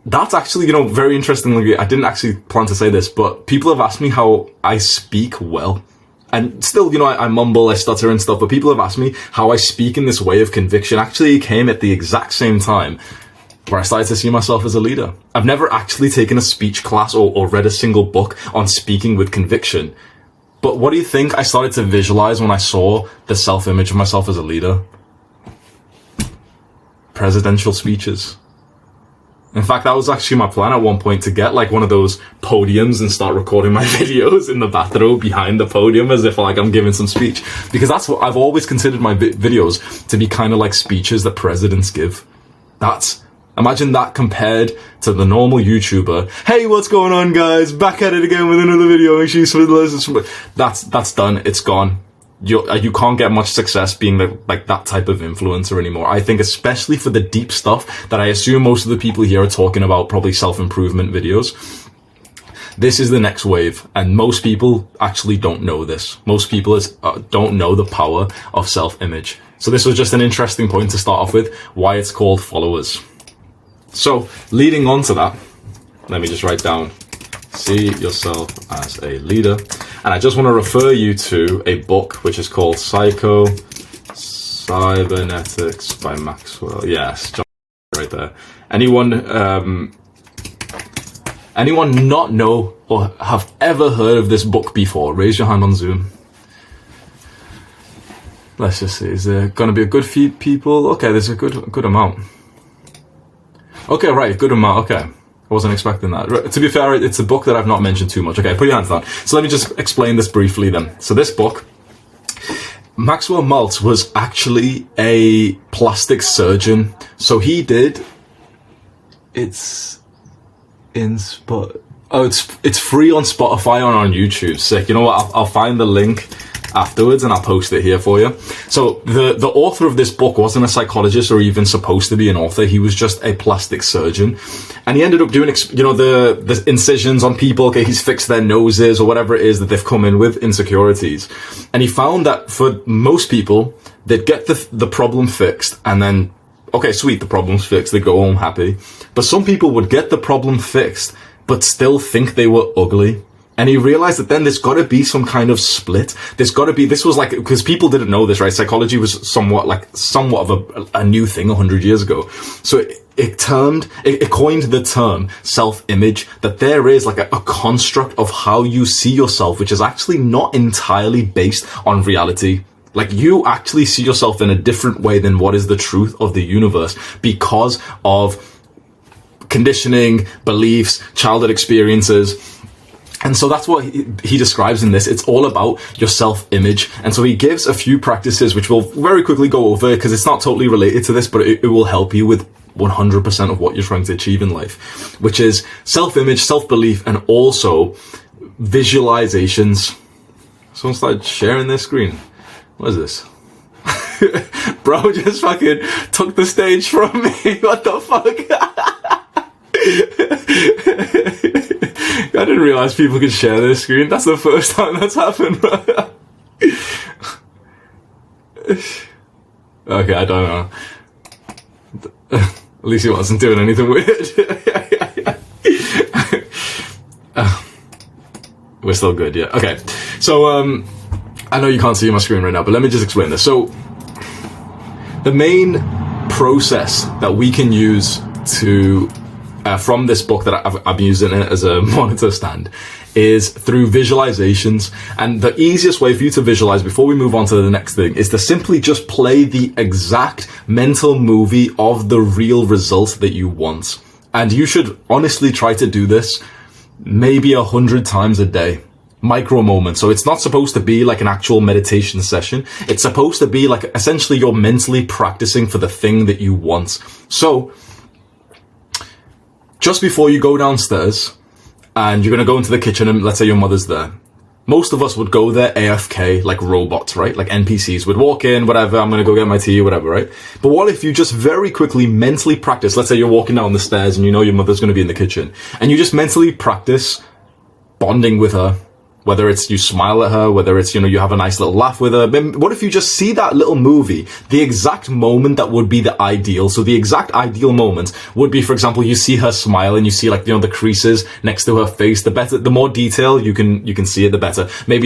that's actually, very interestingly, I didn't actually plan to say this, but people have asked me how I speak well. And still, I mumble, I stutter and stuff, but people have asked me how I speak in this way of conviction. Actually, it came at the exact same time where I started to see myself as a leader. I've never actually taken a speech class or read a single book on speaking with conviction. But what do you think I started to visualize when I saw the self-image of myself as a leader? Presidential speeches. In fact, that was actually my plan at one point, to get like one of those podiums and start recording my videos in the bathrobe behind the podium as if like I'm giving some speech. Because that's what I've always considered my videos to be, kind of like speeches that presidents give. Imagine that compared to the normal YouTuber. Hey, what's going on, guys? Back at it again with another video. Make sure you subscribe. That's done. It's gone. You can't get much success being like that type of influencer anymore. I think especially for the deep stuff that I assume most of the people here are talking about, probably self-improvement videos. This is the next wave, and most people actually don't know this. Most people don't know the power of self-image. So this was just an interesting point to start off with, why it's called followers. So, leading on to that, let me just write down, see yourself as a leader. And I just want to refer you to a book which is called Psycho-Cybernetics by Maxwell. Yes, right there. Anyone not know or have ever heard of this book before? Raise your hand on Zoom. Let's just see, is there going to be a good few people? Okay, there's a good amount. Okay, right, good amount, okay. I wasn't expecting that. To be fair, it's a book that I've not mentioned too much. Okay, put your hands down. So let me just explain this briefly then. So this book, Maxwell Maltz was actually a plastic surgeon. So he did, it's free on Spotify and on YouTube. Sick. You know what? I'll find the link afterwards and I'll post it here for you. So the author of this book wasn't a psychologist or even supposed to be an author. He was just a plastic surgeon, and he ended up doing the incisions on people. Okay, he's fixed their noses or whatever it is that they've come in with insecurities, and he found that for most people, they'd get the problem fixed and then, okay, sweet, the problem's fixed, they go home happy. But some people would get the problem fixed but still think they were ugly. And he realized that then there's got to be some kind of split. This was like, because people didn't know this, right? Psychology was somewhat of a new thing 100 years ago. So it coined the term self-image, that there is like a construct of how you see yourself, which is actually not entirely based on reality. Like, you actually see yourself in a different way than what is the truth of the universe because of conditioning, beliefs, childhood experiences. And so that's what he describes in this. It's all about your self-image. And so he gives a few practices, which we'll very quickly go over because it's not totally related to this, but it will help you with 100% of what you're trying to achieve in life, which is self-image, self-belief, and also visualizations. Someone started sharing their screen. What is this? Bro just fucking took the stage from me. What the fuck? I didn't realize people could share their screen. That's the first time that's happened. Okay, I don't know. At least he wasn't doing anything weird. We're still good, yeah. Okay, so I know you can't see my screen right now, but let me just explain this. So the main process that we can use to from this book that I've been using it as a monitor stand is through visualizations. And the easiest way for you to visualize before we move on to the next thing is to simply just play the exact mental movie of the real result that you want. And you should honestly try to do this maybe 100 times a day. Micro moments. So it's not supposed to be like an actual meditation session. It's supposed to be like essentially you're mentally practicing for the thing that you want. So just before you go downstairs and you're going to go into the kitchen and let's say your mother's there, most of us would go there AFK like robots, right? Like NPCs would walk in, whatever, I'm going to go get my tea, whatever, right? But what if you just very quickly mentally practice? Let's say you're walking down the stairs and you know your mother's going to be in the kitchen and you just mentally practice bonding with her. Whether it's you smile at her, whether it's, you have a nice little laugh with her. What if you just see that little movie, the exact moment that would be the ideal? So the exact ideal moment would be, for example, you see her smile and you see, like, the creases next to her face. The more detail you can see it, the better. Maybe